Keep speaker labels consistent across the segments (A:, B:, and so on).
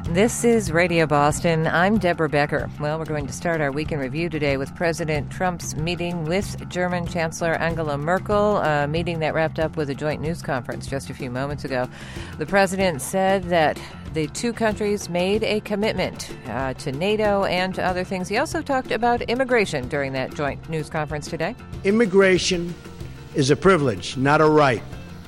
A: This is Radio Boston. I'm Deborah Becker. Well, we're going to start our week in review today with President Trump's meeting with German Chancellor Angela Merkel, a meeting that wrapped up with a joint news conference just a few moments ago. The president said that the two countries made a commitment to NATO and to other things. He also talked about immigration during that joint news conference today.
B: Immigration is a privilege, not a right.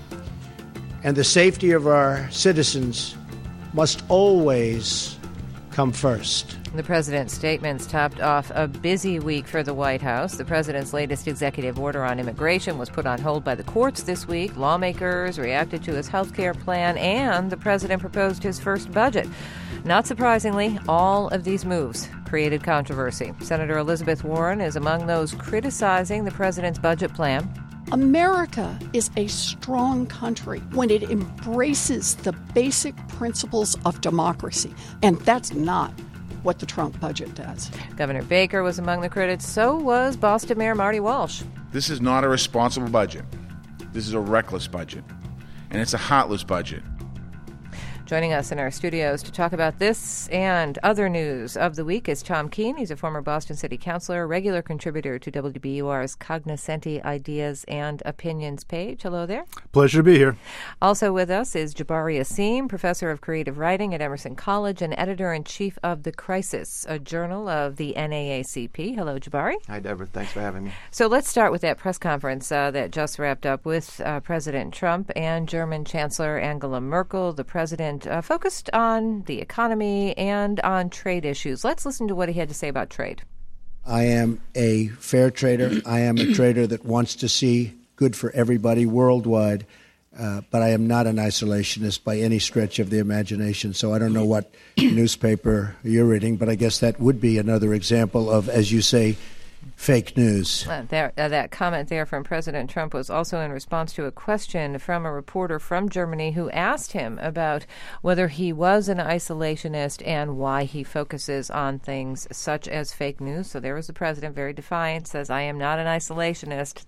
B: And the safety of our citizens must always come first.
A: The president's statements topped off a busy week for the White House. The president's latest executive order on immigration was put on hold by the courts this week. Lawmakers reacted to his health care plan, and the president proposed his first budget. Not surprisingly, all of these moves created controversy. Senator Elizabeth Warren is among those criticizing the president's budget plan.
C: America is a strong country when it embraces the basic principles of democracy, and that's not what the Trump budget does.
A: Governor Baker was among the critics. So was Boston Mayor Marty Walsh.
D: This is not a responsible budget. This is a reckless budget, and it's a heartless budget.
A: Joining us in our studios to talk about this and other news of the week is Tom Keene. He's a former Boston City Councilor, regular contributor to WBUR's Cognoscenti Ideas and Opinions page. Hello there.
E: Pleasure to be here.
A: Also with us is Jabari Asim, professor of creative writing at Emerson College and editor-in-chief of The Crisis, a journal of the NAACP. Hello, Jabari.
F: Hi, Deborah. Thanks for having me.
A: So let's start with that press conference that just wrapped up with President Trump and German Chancellor Angela Merkel. The president focused on the economy and on trade issues. Let's listen to what he had to say about trade.
B: I am a fair trader. I am a trader that wants to see good for everybody worldwide, but I am not an isolationist by any stretch of the imagination. So I don't know what newspaper you're reading, but I guess that would be another example of, as you say, fake news.
A: That comment there from President Trump was also in response to a question from a reporter from Germany who asked him about whether he was an isolationist and why he focuses on things such as fake news. So there was the president, very defiant, says, I am not an isolationist,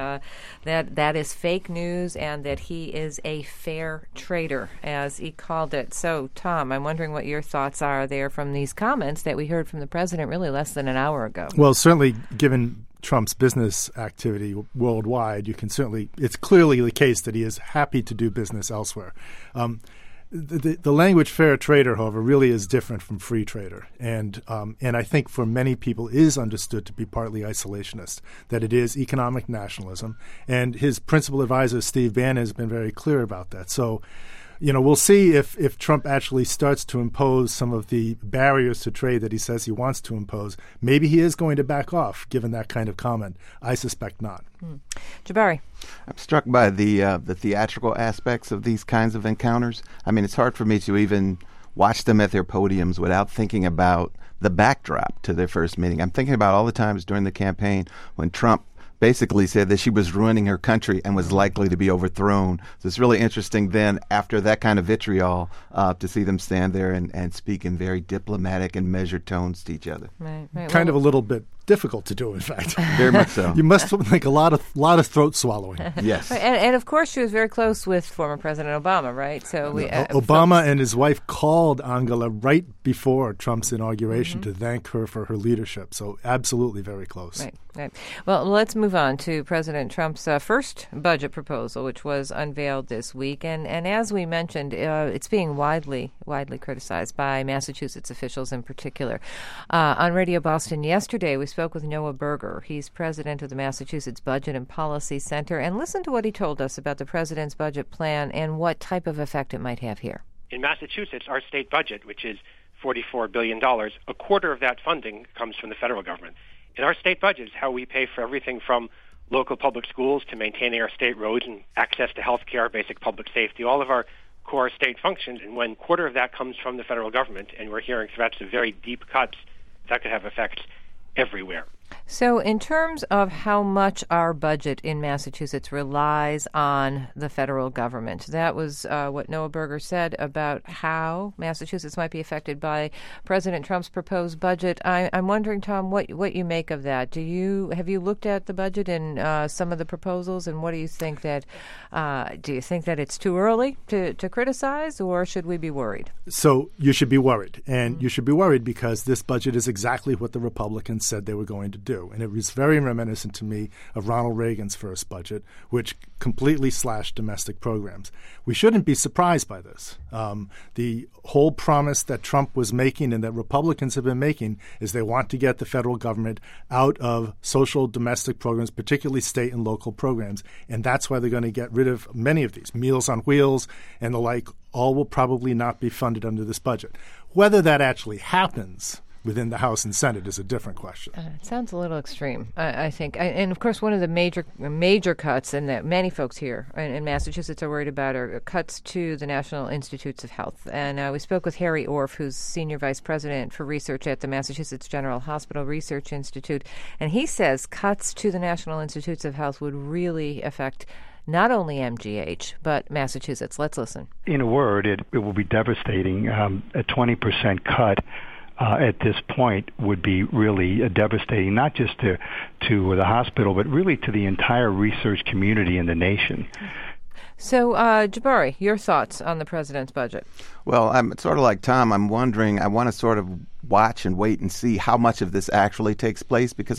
A: that is fake news, and that he is a fair trader, as he called it. So, Tom, I'm wondering what your thoughts are there from these comments that we heard from the president really less than an hour ago.
E: Well, certainly, given Trump's business activity worldwide, it's clearly the case that he is happy to do business elsewhere. The language fair trader, however, really is different from free trader. And I think for many people is understood to be partly isolationist, that it is economic nationalism. And his principal advisor, Steve Bannon, has been very clear about that. So, we'll see if Trump actually starts to impose some of the barriers to trade that he says he wants to impose. Maybe he is going to back off, given that kind of comment. I suspect not.
A: Jabari.
F: I'm struck by the theatrical aspects of these kinds of encounters. I mean, it's hard for me to even watch them at their podiums without thinking about the backdrop to their first meeting. I'm thinking about all the times during the campaign when Trump basically said that she was ruining her country and was likely to be overthrown. So it's really interesting then, after that kind of vitriol, to see them stand there and speak in very diplomatic and measured tones to each other.
A: Right.
E: Kind of a little bit difficult to do, in fact.
F: Very much so.
E: You must think a lot of throat swallowing.
F: Yes.
A: And of course, she was very close with former President Obama, right? So
E: Obama and his wife called Angela right before Trump's inauguration to thank her for her leadership. So absolutely very close.
A: Right. Well, let's move on to President Trump's first budget proposal, which was unveiled this week. And as we mentioned, it's being widely criticized by Massachusetts officials in particular. On Radio Boston yesterday, we spoke with Noah Berger. He's president of the Massachusetts Budget and Policy Center. And listen to what he told us about the president's budget plan and what type of effect it might have here.
G: In Massachusetts, our state budget, which is $44 billion, a quarter of that funding comes from the federal government. And our state budget is how we pay for everything from local public schools to maintaining our state roads and access to health care, basic public safety, all of our core state functions. And when a quarter of that comes from the federal government, and we're hearing threats of very deep cuts, that could have effects everywhere.
A: So in terms of how much our budget in Massachusetts relies on the federal government, that was what Noah Berger said about how Massachusetts might be affected by President Trump's proposed budget. I'm wondering, Tom, what you make of that. Have you looked at the budget and some of the proposals, and what do you think that do you think that it's too early to criticize, or should we be worried?
E: So you should be worried, and you should be worried because this budget is exactly what the Republicans said they were going to do. And it was very reminiscent to me of Ronald Reagan's first budget, which completely slashed domestic programs. We shouldn't be surprised by this. The whole promise that Trump was making and that Republicans have been making is they want to get the federal government out of social domestic programs, particularly state and local programs. And that's why they're going to get rid of many of these. Meals on Wheels and the like all will probably not be funded under this budget. Whether that actually happens within the House and Senate is a different question.
A: It sounds a little extreme, I think. And, of course, one of the major cuts, and that many folks here in Massachusetts are worried about, are cuts to the National Institutes of Health. And we spoke with Harry Orff, who's Senior Vice President for Research at the Massachusetts General Hospital Research Institute. And he says cuts to the National Institutes of Health would really affect not only MGH, but Massachusetts. Let's listen.
H: In a word, it will be devastating. A 20% cut at this point would be really devastating, not just to the hospital, but really to the entire research community in the nation.
A: So, Jabari, your thoughts on the president's budget?
F: Well, I'm sort of like Tom. I'm wondering, I want to sort of watch and wait and see how much of this actually takes place, because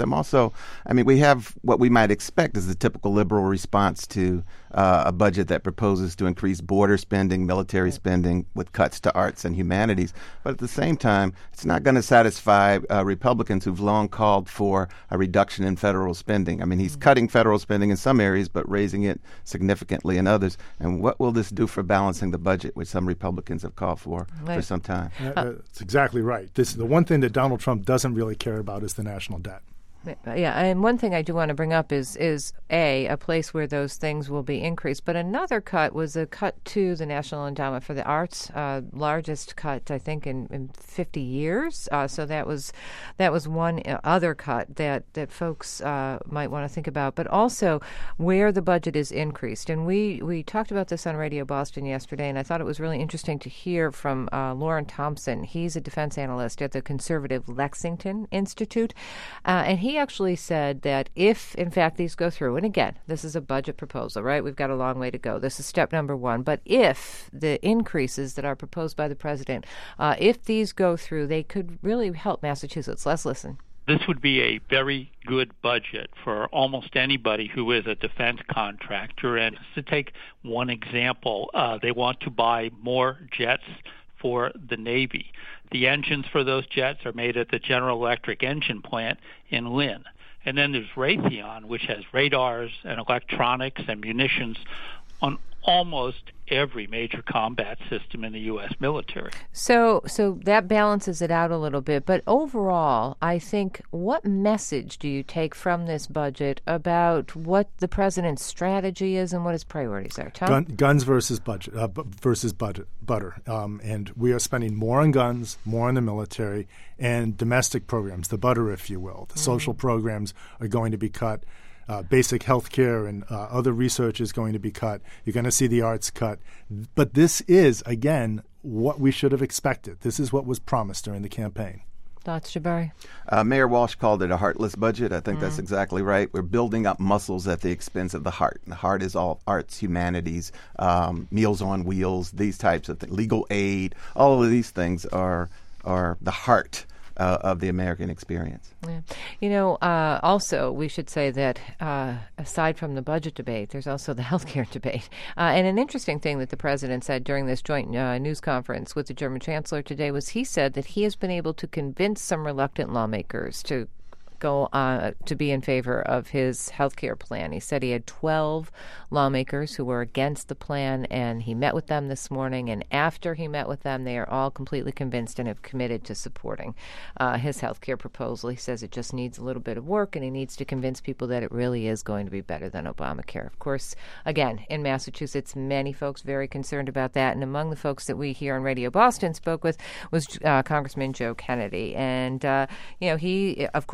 F: we have what we might expect as the typical liberal response to a budget that proposes to increase border spending, military spending, with cuts to arts and humanities. But at the same time, it's not going to satisfy Republicans who've long called for a reduction in federal spending. I mean, he's cutting federal spending in some areas, but raising it significantly in others. And what will this do for balancing the budget, which some Republicans have called for some time?
E: That's exactly right. The one thing that Donald Trump doesn't really care about is the national debt.
A: Yeah, and one thing I do want to bring up is a place where those things will be increased. But another cut was a cut to the National Endowment for the Arts, largest cut, I think, in 50 years. So that was one other cut that folks might want to think about. But also where the budget is increased. And we talked about this on Radio Boston yesterday, and I thought it was really interesting to hear from Lauren Thompson. He's a defense analyst at the conservative Lexington Institute, and he actually said that if, in fact, these go through, and again, this is a budget proposal, right? We've got a long way to go. This is step number one. But if the increases that are proposed by the president, if these go through, they could really help Massachusetts. Let's listen.
I: This would be a very good budget for almost anybody who is a defense contractor. And to take one example, they want to buy more jets for the Navy. The engines for those jets are made at the General Electric engine plant in Lynn. And then there's Raytheon, which has radars and electronics and munitions on almost every major combat system in the U.S. military.
A: So that balances it out a little bit. But overall, I think, what message do you take from this budget about what the president's strategy is and what his priorities are? Tom?
E: Guns versus budget, butter. And we are spending more on guns, more on the military, and domestic programs, the butter, if you will. The social programs are going to be cut. Basic health care and other research is going to be cut. You're going to see the arts cut. But this is, again, what we should have expected. This is what was promised during the campaign.
A: Thoughts, Jabari?
F: Mayor Walsh called it a heartless budget. I think that's exactly right. We're building up muscles at the expense of the heart. And the heart is all arts, humanities, Meals on Wheels, these types of things, legal aid. All of these things are the heart of the American experience.
A: Yeah. Also, we should say that aside from the budget debate, there's also the healthcare debate. And an interesting thing that the president said during this joint news conference with the German chancellor today was he said that he has been able to convince some reluctant lawmakers to go to be in favor of his health care plan. He said he had 12 lawmakers who were against the plan, and he met with them this morning. And after he met with them, they are all completely convinced and have committed to supporting his health care proposal. He says it just needs a little bit of work, and he needs to convince people that it really is going to be better than Obamacare. Of course, again, in Massachusetts, many folks very concerned about that. And among the folks that we here on Radio Boston spoke with was Congressman Joe Kennedy. And, he, of course,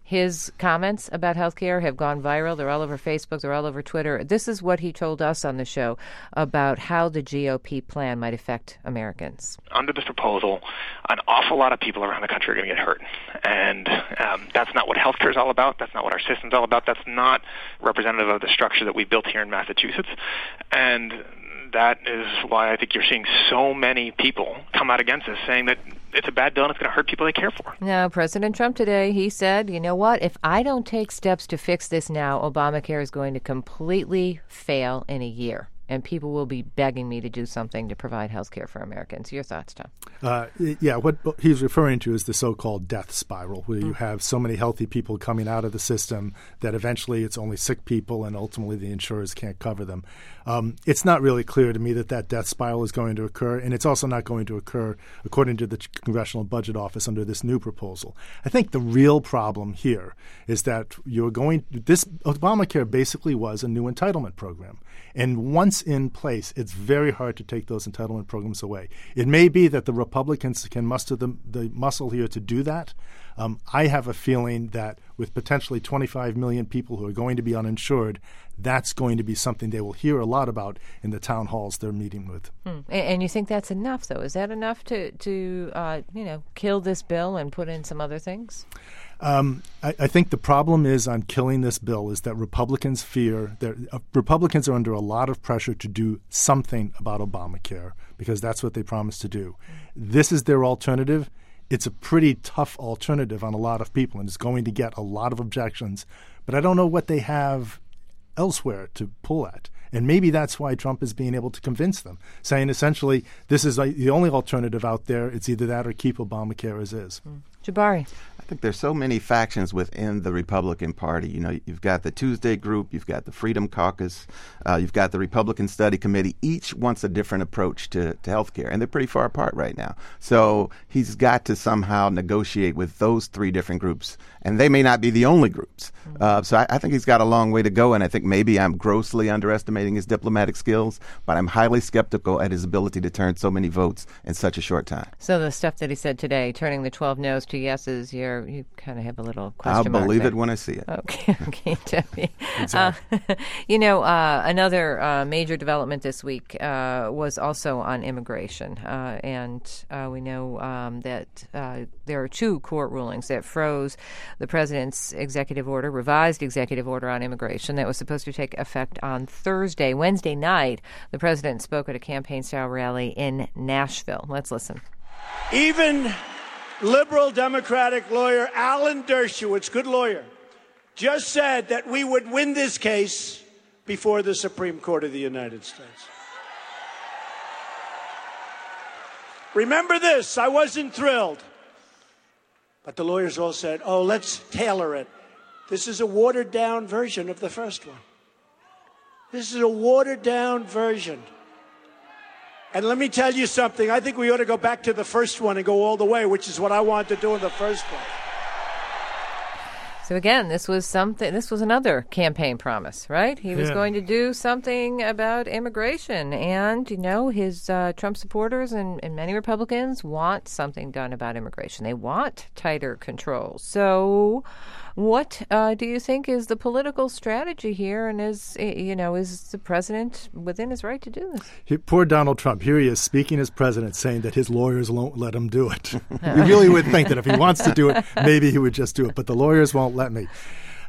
A: His comments about healthcare have gone viral. They're all over Facebook. They're all over Twitter. This is what he told us on the show about how the GOP plan might affect Americans.
J: Under this proposal, an awful lot of people around the country are going to get hurt. And that's not what healthcare is all about. That's not what our system's all about. That's not representative of the structure that we built here in Massachusetts. And that is why I think you're seeing so many people come out against this, saying that it's a bad bill and it's going to hurt people they care for.
A: Now, President Trump today, he said, you know what, if I don't take steps to fix this now, Obamacare is going to completely fail in a year. And people will be begging me to do something to provide health care for Americans. Your thoughts, Tom?
E: What he's referring to is the so-called death spiral, where you have so many healthy people coming out of the system that eventually it's only sick people and ultimately the insurers can't cover them. It's not really clear to me that death spiral is going to occur, and it's also not going to occur, according to the Congressional Budget Office, under this new proposal. I think the real problem here is that this Obamacare basically was a new entitlement program. And once in place, it's very hard to take those entitlement programs away. It may be that the Republicans can muster the muscle here to do that. I have a feeling that with potentially 25 million people who are going to be uninsured, that's going to be something they will hear a lot about in the town halls they're meeting with.
A: And you think that's enough, though? Is that enough to kill this bill and put in some other things?
E: I think the problem is on killing this bill is that Republicans fear that Republicans are under a lot of pressure to do something about Obamacare because that's what they promised to do. This is their alternative. It's a pretty tough alternative on a lot of people, and it's going to get a lot of objections. But I don't know what they have elsewhere to pull at. And maybe that's why Trump is being able to convince them, saying essentially this is the only alternative out there. It's either that or keep Obamacare as is.
A: Jabari.
F: I think there's so many factions within the Republican Party. You know, you've got the Tuesday Group, you've got the Freedom Caucus, you've got the Republican Study Committee. Each wants a different approach to health care, and they're pretty far apart right now. So he's got to somehow negotiate with those three different groups, and they may not be the only groups. So I think he's got a long way to go, and I think maybe I'm grossly underestimating his diplomatic skills, but I'm highly skeptical at his ability to turn so many votes in such a short time.
A: So the stuff that he said today, turning the 12 no's to yeses, you kind of have a little question mark.
F: I'll believe
A: there.
F: it when I see it.
A: Okay, Jeffy.
E: Exactly.
A: Another major development this week was also on immigration, and we know that there are two court rulings that froze the president's revised executive order on immigration that was supposed to take effect on Thursday. Wednesday night, the president spoke at a campaign-style rally in Nashville. Let's listen.
K: Even liberal Democratic lawyer Alan Dershowitz, good lawyer, just said that we would win this case before the Supreme Court of the United States. Remember this, I wasn't thrilled. But the lawyers all said, let's tailor it. This is a watered-down version of the first one. This is a watered-down version. And let me tell you something. I think we ought to go back to the first one and go all the way, which is what I wanted to do in the first one.
A: So again, this was another campaign promise, right? He was going to do something about immigration. And, his Trump supporters and many Republicans want something done about immigration. They want tighter controls. So what do you think is the political strategy here? And is the president within his right to do this?
E: Poor Donald Trump. Here he is speaking as president, saying that his lawyers won't let him do it. You really would think that if he wants to do it, maybe he would just do it. But the lawyers won't let me.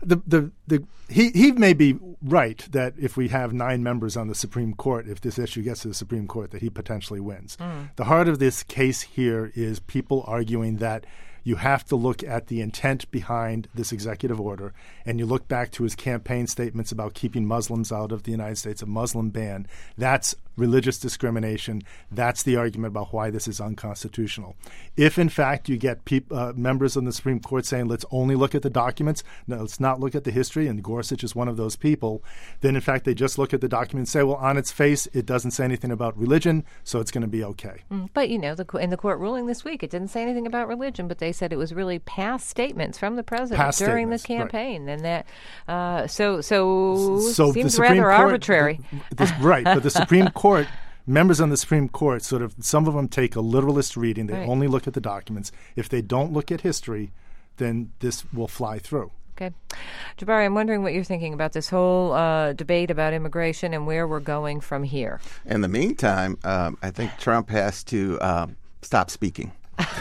E: He may be right that if we have 9 members on the Supreme Court, if this issue gets to the Supreme Court, that he potentially wins. The heart of this case here is people arguing that you have to look at the intent behind this executive order, and you look back to his campaign statements about keeping Muslims out of the United States, a Muslim ban. That's religious discrimination. That's the argument about why this is unconstitutional. If, in fact, you get members on the Supreme Court saying, let's only look at the documents, no, let's not look at the history, and Gorsuch is one of those people, then, in fact, they just look at the document and say, well, on its face, it doesn't say anything about religion, so it's going to be okay.
A: But, in the court ruling this week, it didn't say anything about religion, but they said it was really past statements from the president during the campaign. Right. And that, so seems rather arbitrary.
E: Right, but the Supreme Court, members on the Supreme Court, some of them take a literalist reading. They only look at the documents. If they don't look at history, then this will fly through.
A: Okay. Jabari, I'm wondering what you're thinking about this whole debate about immigration and where we're going from here.
F: In the meantime, I think Trump has to stop speaking.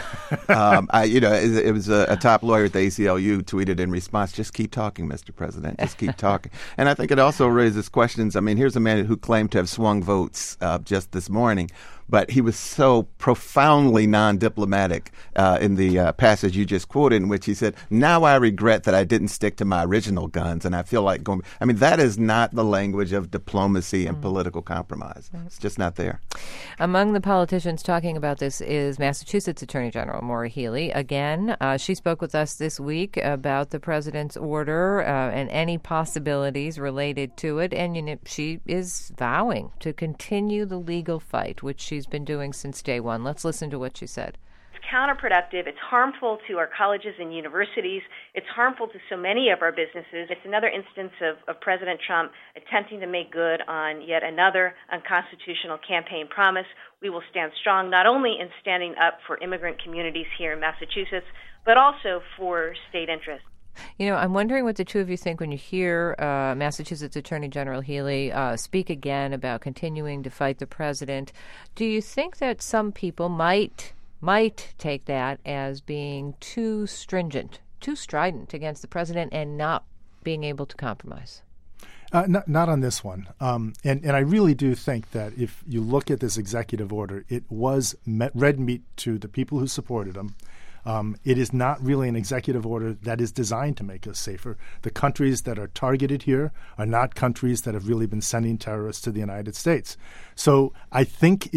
F: It was a top lawyer at the ACLU tweeted in response, "Just keep talking, Mr. President. Just keep talking." And I think it also raises questions. I mean, here's a man who claimed to have swung votes just this morning, but he was so profoundly non-diplomatic in the passage you just quoted, in which he said, "Now I regret that I didn't stick to my original guns, and I feel like going." I mean, that is not the language of diplomacy and political compromise. It's just not there.
A: Among the politicians talking about this is Massachusetts Attorney General Maura Healey. Again, she spoke with us this week about the president's order and any possibilities related to it. And she is vowing to continue the legal fight, which she's been doing since day one. Let's listen to what she said.
L: It's counterproductive. It's harmful to our colleges and universities. It's harmful to so many of our businesses. It's another instance of President Trump attempting to make good on yet another unconstitutional campaign promise. We will stand strong not only in standing up for immigrant communities here in Massachusetts, but also for state interests.
A: I'm wondering what the two of you think when you hear Massachusetts Attorney General Healey speak again about continuing to fight the president. Do you think that some people might take that as being too stringent, too strident against the president and not being able to compromise?
E: Not on this one. And I really do think that if you look at this executive order, it was red meat to the people who supported him. It is not really an executive order that is designed to make us safer. The countries that are targeted here are not countries that have really been sending terrorists to the United States. So I think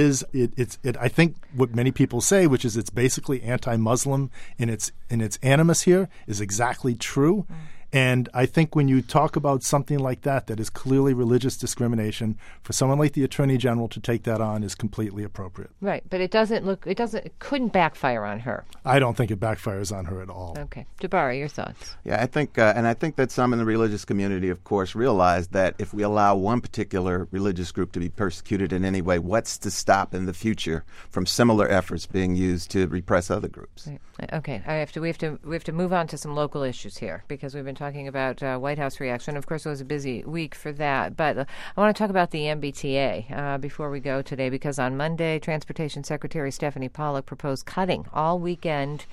E: I think what many people say, which is it's basically anti-Muslim in its animus here, is exactly true. And I think when you talk about something like that is clearly religious discrimination, for someone like the Attorney General to take that on is completely appropriate.
A: Right, but it couldn't backfire on her.
E: I don't think it backfires on her at all.
A: Okay. Jabari, your thoughts?
F: Yeah, I think that some in the religious community, of course, realize that if we allow one particular religious group to be persecuted in any way, what's to stop in the future from similar efforts being used to repress other groups?
A: Right. Okay, we have to move on to some local issues here because we've been talking about White House reaction. Of course, it was a busy week for that. But I want to talk about the MBTA before we go today, because on Monday, Transportation Secretary Stephanie Pollack proposed cutting all weekend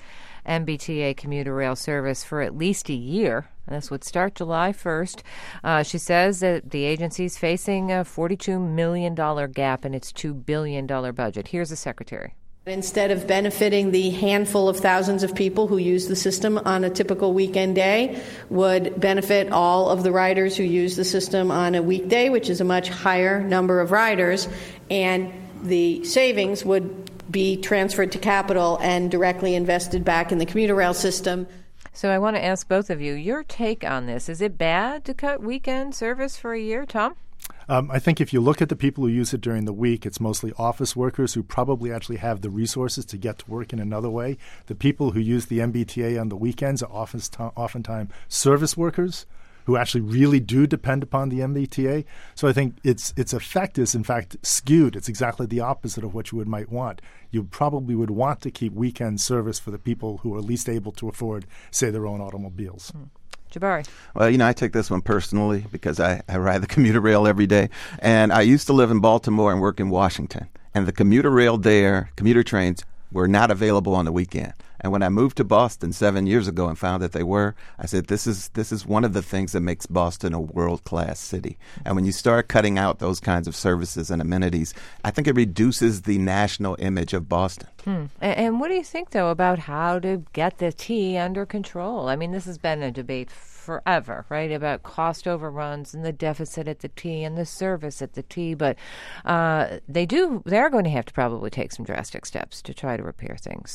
A: MBTA commuter rail service for at least a year. And this would start July 1st. She says that the agency is facing a $42 million gap in its $2 billion budget. Here's the Secretary.
M: Instead of benefiting the handful of thousands of people who use the system on a typical weekend day, would benefit all of the riders who use the system on a weekday, which is a much higher number of riders, and the savings would be transferred to capital and directly invested back in the commuter rail system.
A: So I want to ask both of you your take on this. Is it bad to cut weekend service for a year, Tom?
E: I think if you look at the people who use it during the week, it's mostly office workers who probably actually have the resources to get to work in another way. The people who use the MBTA on the weekends are oftentimes service workers who actually really do depend upon the MBTA. So I think its effect is, in fact, skewed. It's exactly the opposite of what you might want. You probably would want to keep weekend service for the people who are least able to afford, say, their own automobiles.
A: Jabari.
F: Well, I take this one personally because I ride the commuter rail every day. And I used to live in Baltimore and work in Washington. And the commuter rail there, commuter trains, were not available on the weekend. And when I moved to Boston 7 years ago and found that they were, I said, this is one of the things that makes Boston a world-class city. And when you start cutting out those kinds of services and amenities, I think it reduces the national image of Boston.
A: And what do you think, though, about how to get the T under control? I mean, this has been a debate forever, right, about cost overruns and the deficit at the T and the service at the T. But they're going to have to probably take some drastic steps to try to repair things.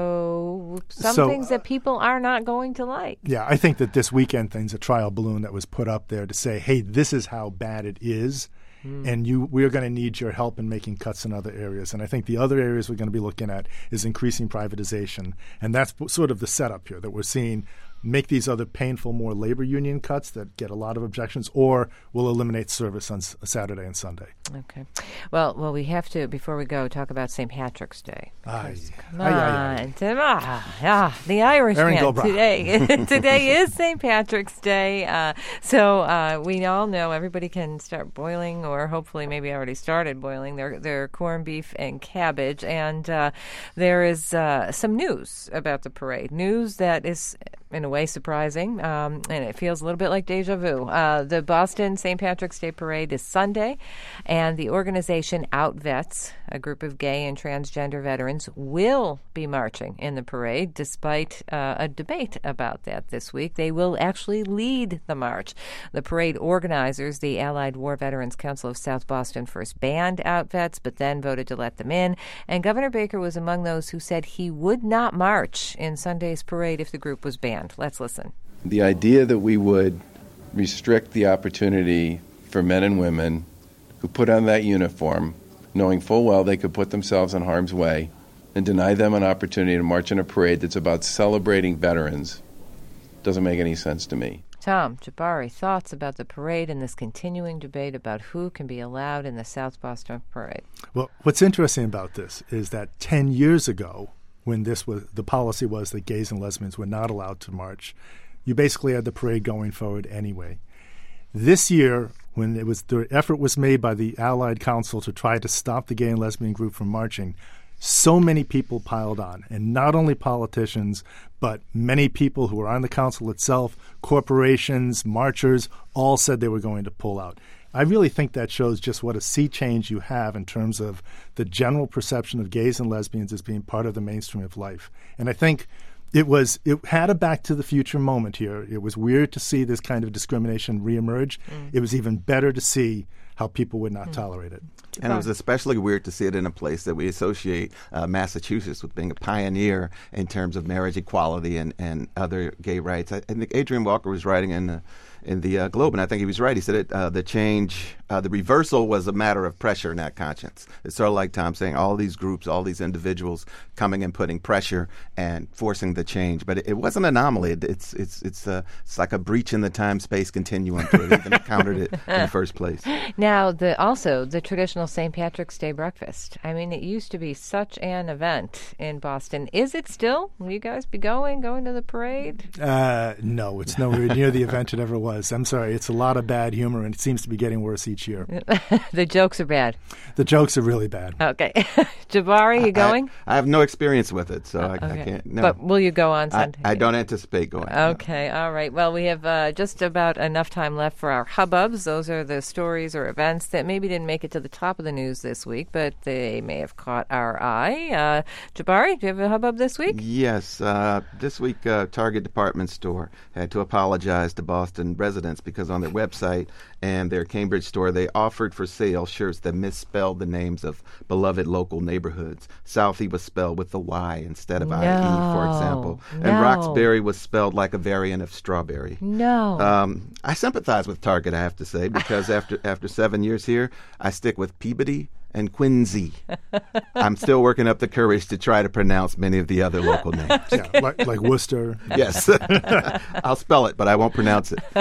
A: So things that people are not going to like.
E: Yeah, I think that this weekend thing's a trial balloon that was put up there to say, hey, this is how bad it is. And we're going to need your help in making cuts in other areas. And I think the other areas we're going to be looking at is increasing privatization. And that's sort of the setup here, that we're seeing make these other painful, more labor union cuts that get a lot of objections, or will eliminate service on Saturday and Sunday.
A: Okay. Well, we have to, before we go, talk about St. Patrick's Day. Come on. The Irishman today. Today is St. Patrick's Day. So we all know everybody can start boiling, or hopefully maybe already started boiling, their corned beef and cabbage. And there is some news about the parade. News that is, in a way, surprising, and it feels a little bit like deja vu. The Boston St. Patrick's Day Parade is Sunday, and the organization Out Vets, a group of gay and transgender veterans, will be marching in the parade, despite a debate about that this week. They will actually lead the march. The parade organizers, the Allied War Veterans Council of South Boston, first banned Out Vets, but then voted to let them in, and Governor Baker was among those who said he would not march in Sunday's parade if the group was banned. Let's listen.
N: The idea that we would restrict the opportunity for men and women who put on that uniform, knowing full well they could put themselves in harm's way, and deny them an opportunity to march in a parade that's about celebrating veterans, doesn't make any sense to me.
A: Tom, Jabari, thoughts about the parade and this continuing debate about who can be allowed in the South Boston Parade?
E: Well, what's interesting about this is that 10 years ago, when the policy was that gays and lesbians were not allowed to march, you basically had the parade going forward anyway. This year, when the effort was made by the Allied Council to try to stop the gay and lesbian group from marching, so many people piled on, and not only politicians, but many people who were on the council itself, corporations, marchers, all said they were going to pull out. I really think that shows just what a sea change you have in terms of the general perception of gays and lesbians as being part of the mainstream of life. And I think it had a Back to the Future moment here. It was weird to see this kind of discrimination reemerge. It was even better to see how people would not tolerate it.
F: And it was especially weird to see it in a place that we associate Massachusetts with being a pioneer in terms of marriage equality and other gay rights. I think Adrian Walker was writing in the Globe, and I think he was right. He said the reversal was a matter of pressure, not conscience. It's sort of like Tom saying all these groups, all these individuals coming and putting pressure and forcing the change. But it was an anomaly. It's like a breach in the time-space continuum to have even encountered it in the first place.
A: Now, also the traditional St. Patrick's Day breakfast. I mean, it used to be such an event in Boston. Is it still? Will you guys be going to the parade?
E: No, it's nowhere near the event it ever was. I'm sorry. It's a lot of bad humor, and it seems to be getting worse each year.
A: The jokes are bad.
E: The jokes are really bad.
A: Okay. Jabari, you going?
F: I have no experience with it, so I can't. No.
A: But will you go on Sunday?
F: I don't anticipate going.
A: Okay. No. All right. Well, we have just about enough time left for our hubbubs. Those are the stories or events that maybe didn't make it to the top of the news this week, but they may have caught our eye. Jabari, do you have a hubbub this week?
F: Yes. This week, Target department store had to apologize to Boston residents because on their website and their Cambridge store, they offered for sale shirts that misspelled the names of beloved local neighborhoods. Southie was spelled with the Y instead of I-E, for example. And Roxbury was spelled like a variant of strawberry.
A: No.
F: I sympathize with Target, I have to say, because after 7 years here, I stick with Peabody and Quincy. I'm still working up the courage to try to pronounce many of the other local names.
E: Yeah, like Worcester.
F: Yes. I'll spell it, but I won't pronounce it.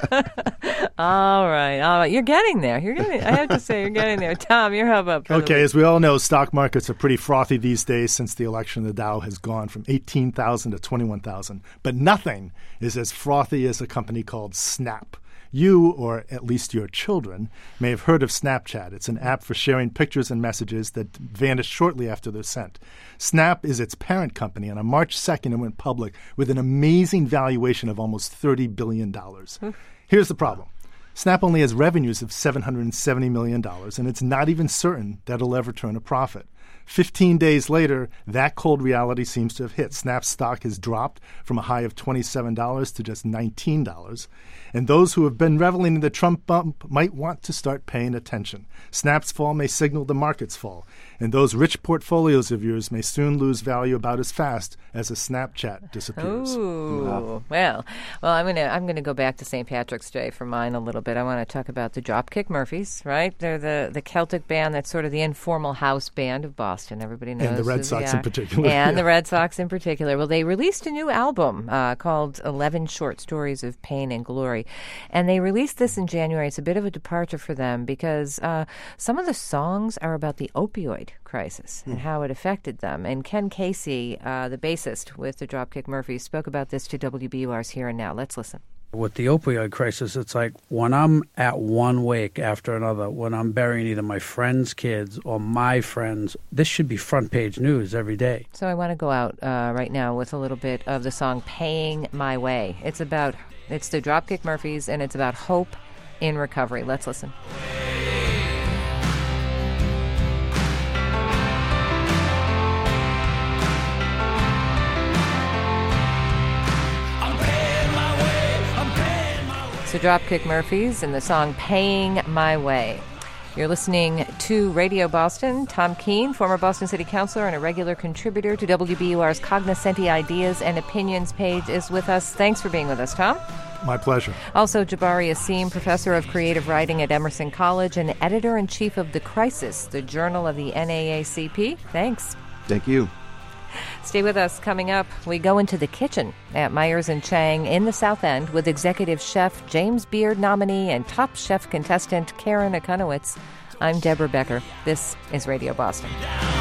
A: All right. You're getting there. I have to say, you're getting there. Tom, your hubbub.
E: Okay, as we all know, stock markets are pretty frothy these days. Since the election, the Dow has gone from 18,000 to 21,000. But nothing is as frothy as a company called Snap. You, or at least your children, may have heard of Snapchat. It's an app for sharing pictures and messages that vanish shortly after they're sent. Snap is its parent company, and on March 2nd, it went public with an amazing valuation of almost $30 billion. Here's the problem. Snap only has revenues of $770 million, and it's not even certain that it'll ever turn a profit. 15 days later, that cold reality seems to have hit. Snap's stock has dropped from a high of $27 to just $19. And those who have been reveling in the Trump bump might want to start paying attention. Snap's fall may signal the market's fall. And those rich portfolios of yours may soon lose value about as fast as a Snapchat disappears.
A: Ooh. Wow. Well, I'm gonna go back to St. Patrick's Day for mine a little bit. I want to talk about the Dropkick Murphys, right? They're the Celtic band that's sort of the informal house band of Boston. Boston. Everybody knows.
E: And the Red Sox in particular.
A: And the Red Sox in particular. Well, they released a new album called 11 Short Stories of Pain and Glory. And they released this in January. It's a bit of a departure for them because some of the songs are about the opioid crisis and how it affected them. And Ken Casey, the bassist with the Dropkick Murphys, spoke about this to WBUR's Here and Now. Let's listen.
O: With the opioid crisis, it's like when I'm at one wake after another, when I'm burying either my friends' kids or my friends, this should be front page news every day.
A: So I want to go out right now with a little bit of the song Paying My Way. It's the Dropkick Murphys, and it's about hope in recovery. Let's listen. So Dropkick Murphys and the song Paying My Way. You're listening to Radio Boston. Tom Keene, former Boston City Councilor and a regular contributor to WBUR's Cognoscenti Ideas and Opinions page, is with us. Thanks for being with us, Tom.
E: My pleasure.
A: Also, Jabari Asim, professor of creative writing at Emerson College and editor-in-chief of The Crisis, the journal of the NAACP. Thanks.
F: Thank you.
A: Stay with us. Coming up, we go into the kitchen at Myers & Chang in the South End with executive chef James Beard nominee and Top Chef contestant Karen Akunowitz. I'm Deborah Becker. This is Radio Boston.